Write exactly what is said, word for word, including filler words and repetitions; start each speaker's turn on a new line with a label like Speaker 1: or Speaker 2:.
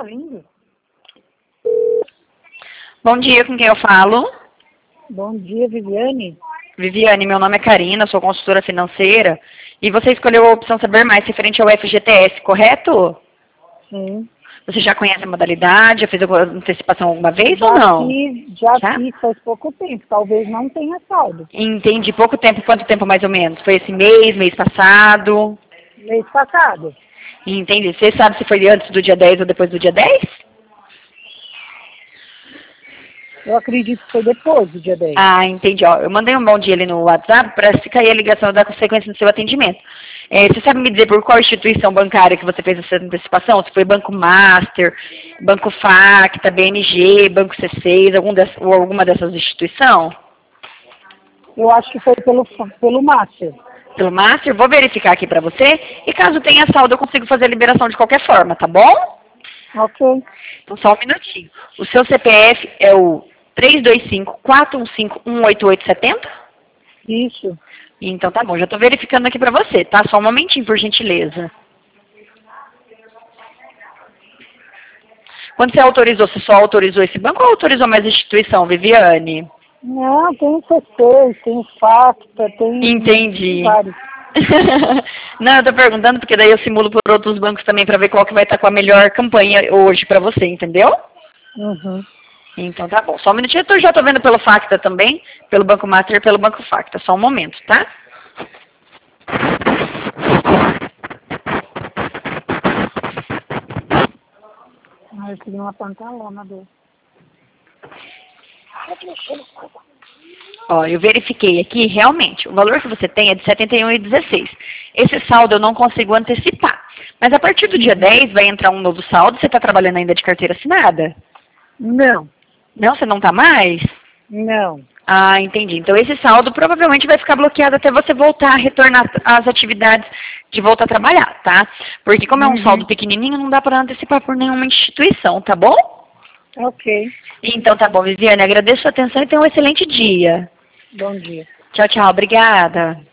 Speaker 1: indo.
Speaker 2: Bom dia, com quem eu falo?
Speaker 1: Bom dia, Viviane.
Speaker 2: Viviane, meu nome é Karina, sou consultora financeira. E você escolheu a opção Saber Mais referente ao F G T S, correto?
Speaker 1: Sim.
Speaker 2: Você já conhece a modalidade? Já fez alguma antecipação alguma vez
Speaker 1: Já
Speaker 2: ou não?
Speaker 1: Fiz, já,
Speaker 2: Já?
Speaker 1: fiz faz pouco tempo. Talvez não tenha saldo.
Speaker 2: Entendi. Pouco tempo. Quanto tempo mais ou menos? Foi esse mês, mês passado?
Speaker 1: Mês passado.
Speaker 2: Entendi. Você sabe se foi antes do dia dez ou depois do dia dez?
Speaker 1: Eu acredito que foi depois do dia dez.
Speaker 2: Ah, entendi. Ó, eu mandei um bom dia ali no WhatsApp para se cair a ligação da consequência do seu atendimento. É, você sabe me dizer por qual instituição bancária que você fez essa antecipação? Se foi Banco Master, Banco Facta, B M G, Banco C seis, algum dessas, ou alguma dessas instituições?
Speaker 1: Eu acho que foi pelo, pelo Master.
Speaker 2: Pelo Master? Vou verificar aqui para você. E caso tenha saldo, eu consigo fazer a liberação de qualquer forma, tá bom?
Speaker 1: Ok.
Speaker 2: Então, só um minutinho. O seu C P F é o três dois cinco, quatro um cinco, um oito oito sete zero?
Speaker 1: Isso.
Speaker 2: Então tá bom, já estou verificando aqui para você, tá? Só um momentinho, por gentileza. Quando você autorizou, você só autorizou esse banco ou autorizou mais instituição, Viviane?
Speaker 1: Não, tem C seis, tem Facta, tem
Speaker 2: Entendi.
Speaker 1: vários.
Speaker 2: Não, eu tô perguntando porque daí eu simulo por outros bancos também para ver qual que vai estar com a melhor campanha hoje para você, entendeu?
Speaker 1: Uhum.
Speaker 2: Então tá bom. Só um minutinho, eu já tô vendo pelo Facta também, pelo Banco Master e pelo Banco Facta. Só um momento, tá?
Speaker 1: Ah, eu queria uma pantalona dele.
Speaker 2: Ó, eu verifiquei aqui, realmente, o valor que você tem é de setenta e um reais e dezesseis centavos. Esse saldo eu não consigo antecipar. Mas a partir do dia dez vai entrar um novo saldo. Você está trabalhando ainda de carteira assinada?
Speaker 1: Não,
Speaker 2: Não, você não está mais?
Speaker 1: não.
Speaker 2: Ah, entendi. Então esse saldo provavelmente vai ficar bloqueado até você voltar a retornar às atividades de voltar a trabalhar, tá? Porque como é um
Speaker 1: Uhum.
Speaker 2: saldo pequenininho, não dá para antecipar por nenhuma instituição, tá bom?
Speaker 1: Ok.
Speaker 2: Então tá bom, Viviane. Agradeço a atenção e tenha um excelente dia.
Speaker 1: Bom dia.
Speaker 2: Tchau, tchau. Obrigada.